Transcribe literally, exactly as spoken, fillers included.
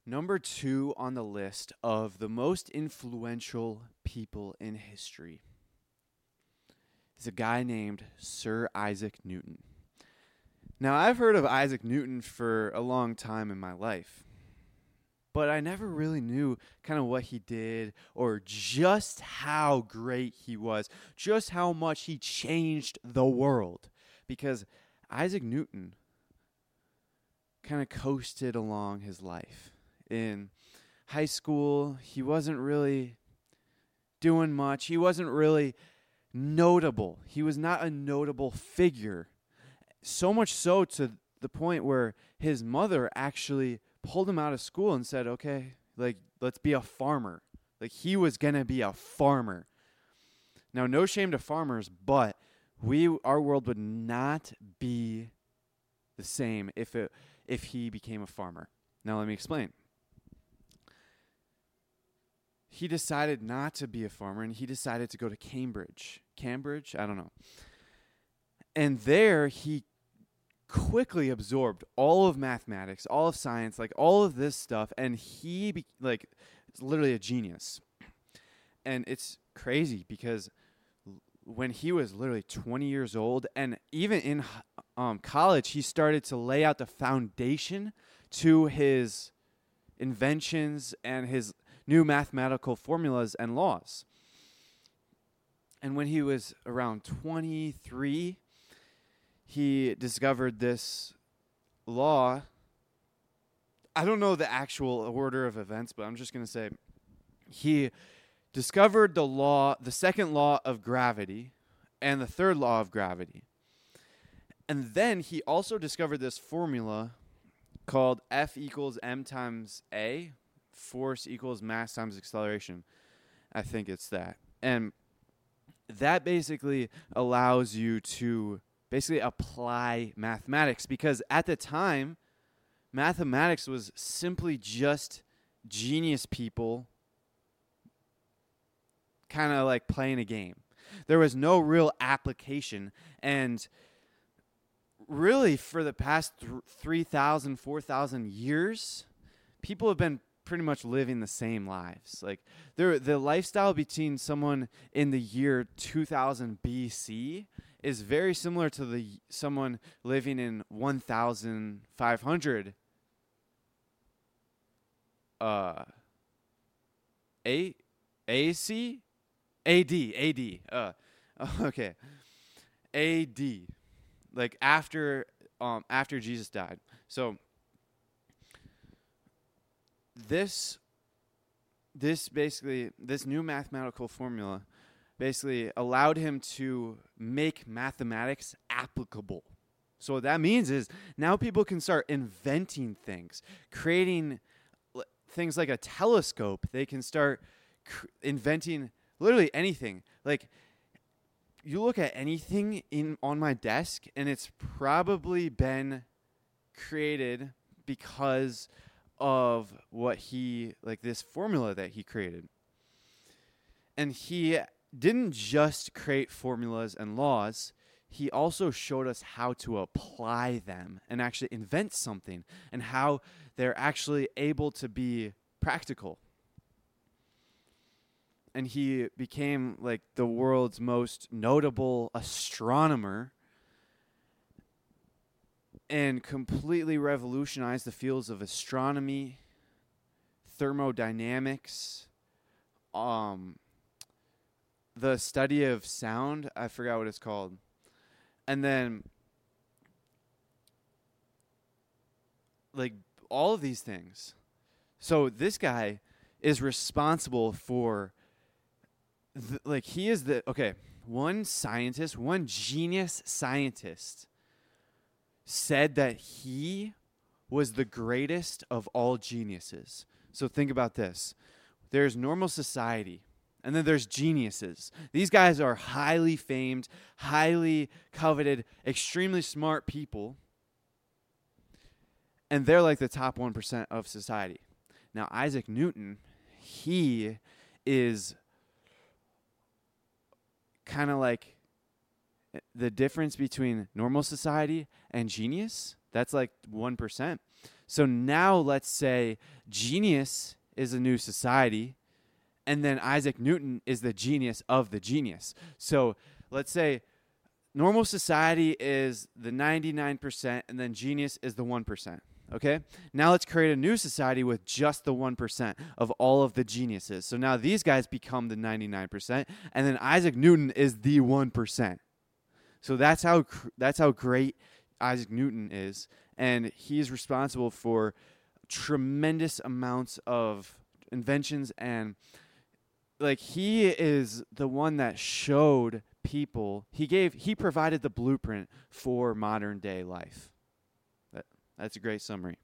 Number two on the list of the most influential people in history is a guy named Sir Isaac Newton. Now, I've heard of Isaac Newton for a long time in my life, but I never really knew kind of what he did or just how great he was, just how much he changed the world. Because Isaac Newton kind of coasted along his life. In high school, he wasn't really doing much. He wasn't really notable. He was not a notable figure. So much so to the point where his mother actually pulled him out of school and said, okay, like, let's be a farmer. Like, he was going to be a farmer. Now, no shame to farmers, but we, our world would not be the same if it, if he became a farmer. Now, let me explain. He decided not to be a farmer, and he decided to go to Cambridge. Cambridge? I don't know. And there, he quickly absorbed all of mathematics, all of science, like all of this stuff, and he, be, like, is literally a genius. And it's crazy because when he was literally twenty years old, and even in um, college, he started to lay out the foundation to his inventions and his new mathematical formulas and laws. And when he was around twenty-three, he discovered this law. I don't know the actual order of events, but I'm just going to say he discovered the law, the second law of gravity, and the third law of gravity. And then he also discovered this formula called F equals m times a, force equals mass times acceleration. I think it's that. And that basically allows you to basically apply mathematics, because at the time, mathematics was simply just genius people kind of like playing a game. There was no real application, and really for the past th- three thousand, four thousand years, people have been pretty much living the same lives. Like there, the lifestyle between someone in the year two thousand B C is very similar to the someone living in one thousand five hundred uh A AC AD AD uh okay A D, like after um after Jesus died. So this this basically this new mathematical formula basically allowed him to make mathematics applicable. So what that means is now people can start inventing things, creating l- things like a telescope. They can start cr- inventing literally anything. Like you look at anything in on my desk, and it's probably been created because of what he, like this formula that he created. And he didn't just create formulas and laws, he also showed us how to apply them and actually invent something and how they're actually able to be practical. And he became like the world's most notable astronomer and completely revolutionized the fields of astronomy, thermodynamics, um, the study of sound. I forgot what it's called. And then, like, all of these things. So this guy is responsible for, th- like, he is the, okay, one scientist, one genius scientist said that he was the greatest of all geniuses. So think about this. There's normal society, and then there's geniuses. These guys are highly famed, highly coveted, extremely smart people, and they're like the top one percent of society. Now, Isaac Newton, he is kind of like the difference between normal society and genius. That's like one percent. So now let's say genius is a new society, and then Isaac Newton is the genius of the genius. So let's say normal society is the ninety-nine percent, and then genius is the one percent. Okay? Now let's create a new society with just the one percent of all of the geniuses. So now these guys become the ninety-nine percent, and then Isaac Newton is the one percent. So that's how cr- that's how great Isaac Newton is, and he's responsible for tremendous amounts of inventions, and like he is the one that showed people, he gave he provided the blueprint for modern day life. That, that's a great summary.